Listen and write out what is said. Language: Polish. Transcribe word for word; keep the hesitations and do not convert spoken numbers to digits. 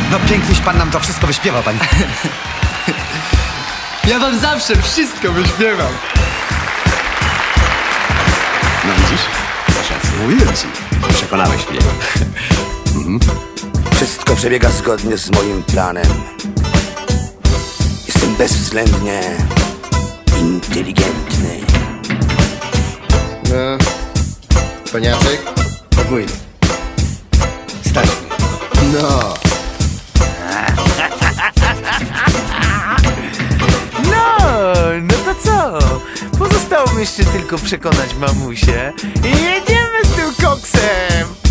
No pięknyś pan nam to wszystko wyśpiewał, panie. Ja wam zawsze wszystko wyśpiewam. No widzisz? Masz rację. Mówiłem ci. Przekonałeś mnie. Mhm. Wszystko przebiega zgodnie z moim planem. Jestem bezwzględnie inteligentny. No, koniaczek? Podwójny. Stać. No. No, no to co? Pozostało mi jeszcze tylko przekonać mamusię i jedziemy z tym koksem!